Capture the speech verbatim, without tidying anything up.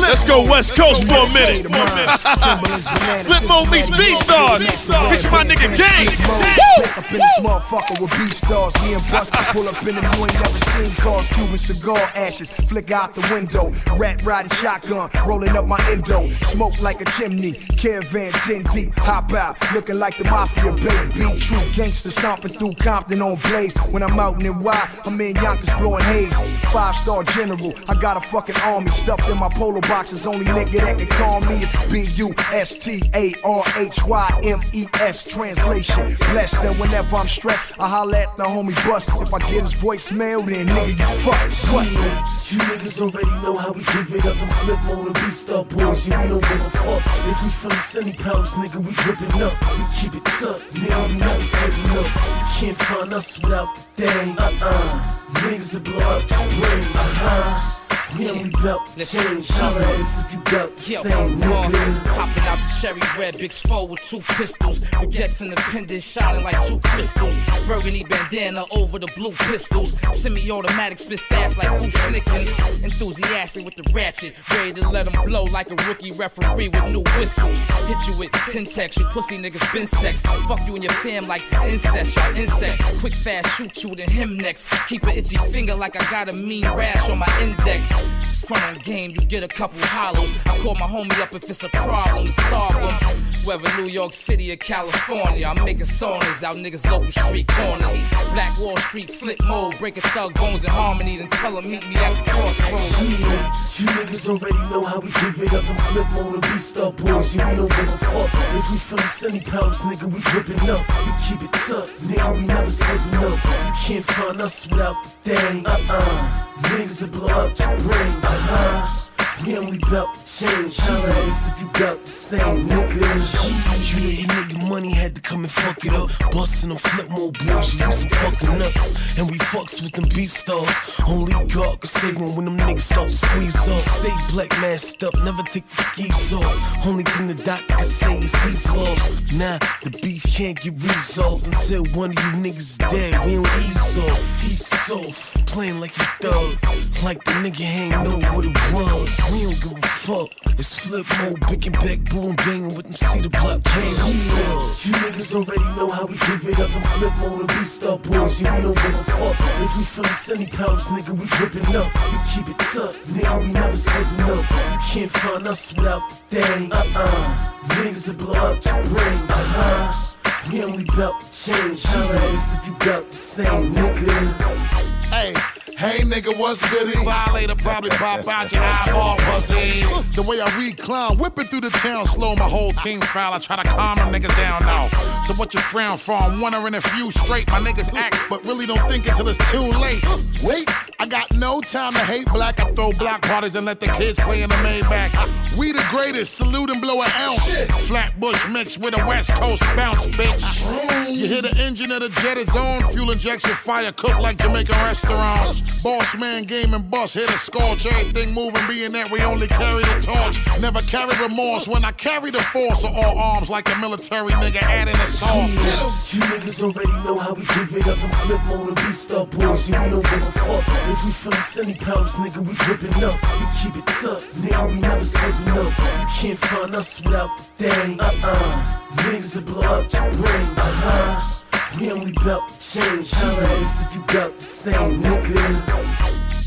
Let's go West Coast for a minute. Flipmode meets B-Stars. This is my nigga Gang. Up in this motherfucker with B-Stars. Me and Buster pull up in them, you ain't never seen cars. Cuban cigar ashes flick out the window. Rat riding shotgun, rolling up my endo. Smoke like a chimney, caravan ten deep. Hop out, looking like the mafia, baby. True gangster stomping through Compton on Blaze. When I'm out in N Y, I'm in Yonkers blowing haze. Five-star general, I got a fucking army stuffed in my polo boxes. Only nigga that can call me is B U S T A R H Y M E S. Translation, blessed, and whenever I'm stressed, I holler at the homie Bust. If I get his voicemail, then nigga, you fuck. What? Yeah, you niggas already know how we give it up and flip mode and B-Star boys. Yeah, we don't give a fuck. If we face any problems, nigga, we gripping up. We keep it tucked, nigga, we never serving up. You can't find us without the thing. Uh-uh. Niggas will blow out your brain. Uh-huh. Yeah, we bout to change. Holla at us if you bout the same, nigga. Popping out the cherry red, big four with two pistols. Baguettes independent, shining like two crystals. Burgundy bandana over the blue pistols. Semi-automatic, spit fast like Foo Snickens. Enthusiastic with the ratchet, ready to let them blow like a rookie referee with new whistles. Hit you with Tentex, you pussy niggas been sex. Fuck you and your fam like incest, y'all insects. Quick fast, shoot you, then him next. Keep an itchy finger like I got a mean rash on my index. Front on game, you get a couple hollows. I call my homie up if it's a problem to solve them. Whether New York City or California, I'm making songs out niggas' local street corners. Black Wall Street, flip mode, breaking thug bones in harmony, then tell them meet me at the crossroads. Yeah, you niggas already know how we give it up and flip mode and B-Star boys. Yeah, we don't give a fuck. If we face any problems, nigga, we gripping up. We keep it tucked, nigga, we never serving up. You can't find us without the thing. Uh-uh. Niggas will blow out your brain. Uh-huh. We only bout to change. Holla at us if you bout the same, nigga. You know your nigga money had to come and fuck it up. Bustin' them flip mode boys, you use some fucking nuts. And we fucks with them B-Stars. Only God can save them when them niggas start to squeeze off. Stay black masked up, never take the skis off. Only thing the doctor can say is he's lost. Nah, the beef can't get resolved until one of you niggas is dead. We don't ease off, he's soft. Playing like he thug, like the nigga ain't know what it was. We don't give a fuck. It's flip mode, big and back, boom, banging with them cedar block gang. You niggas already know how we give it up and flip mode and B-Star boys. Yeah, we don't give a fuck. If we face any problems, nigga, we gripping up. We keep it tucked, nigga, we never serving up. You can't find us without the thing. Uh-uh. Niggas will blow out your brain. Uh-huh. We only bout to change. Holla at us if you bout the same, nigga. Hey, hey nigga, what's goody? Violator probably pop out your eyeball, pussy. The way I recline, whipping through the town slow, my whole team foul. I try to calm them niggas down now. So what you frown for? I'm wondering if you straight. My niggas act, but really don't think until it's too late. Wait, I got no time to hate black. I throw block parties and let the kids play in the Maybach. We the greatest, salute and blow an ounce. Flatbush mixed with a West Coast bounce, bitch. You hear the engine of the jet is on, fuel injection, fire cook like Jamaican restaurants. Boss man, game and bust, hit a scorch, everything moving, being that we only carry the torch. Never carry remorse when I carry the force of all arms like a military nigga adding a sauce. Yeah, you niggas already know how we give it up and flip mode and B-Star boys. Yeah, we don't give a fuck. If we face any problems, nigga, we gripping up. We keep it tucked, nigga, we never serving up. You can't find us without the thing. Uh-uh. Niggas will blow out your brain. Uh-huh. We only bout to change. Holla at us if you bout the same, nigga.